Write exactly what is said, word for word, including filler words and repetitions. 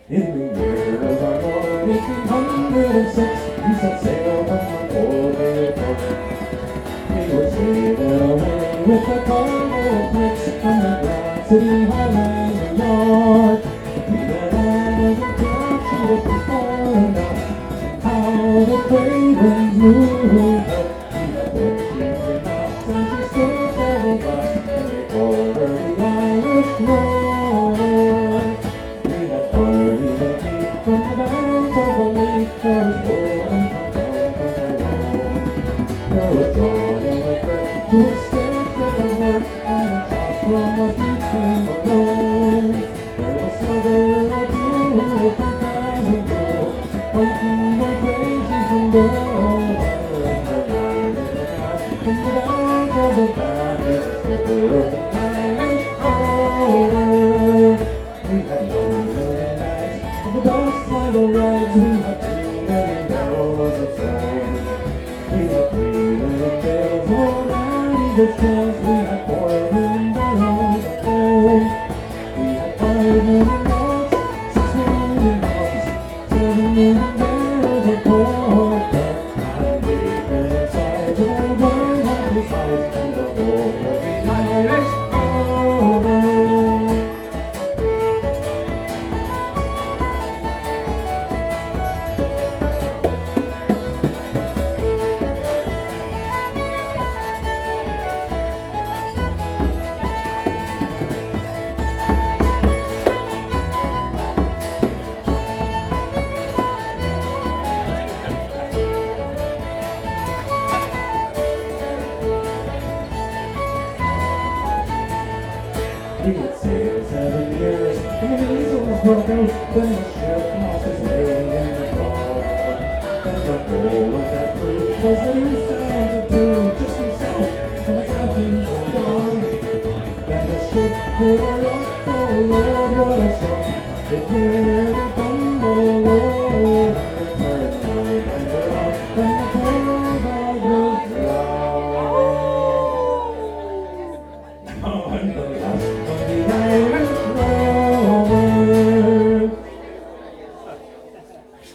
In the year of our Lord eighteen hundred six, we set sail from the four-wheel boat. We were sailing away with a cargo of bricks from the Grand City Highway to New York. We had eyes and touch, she was before enough. How the trade winds moved up. We had fourteen knots and she still traveled by, and they called her the Irish Lord. We had party that week from the banks of the lake, there was rolling from down from the road. There was Johnny McGregor who was sick of the work, and a shot from a beach came alone. There was Silver a Jew who was three thousand gold, fighting their crazies from gold. And the night in the grass, in the back of the bandit, skipper of the Irish Road. We had one million bags of the best final rides, we had two million barrels of sand. We had three million bales of ninety good cans, we had four million barrels of gold. We had five million knots, six million knots, seven million barrels of pork, and eight million sides of old wine on the sides, and the whole of the Irish Road. We had sailed seven years, and the measles broke out, then the ship lost its way in the fog. And the goal of that crew was that he was down to do just himself, and the captain was gone. Then the ship put her up, oh Lord, what a shock! It did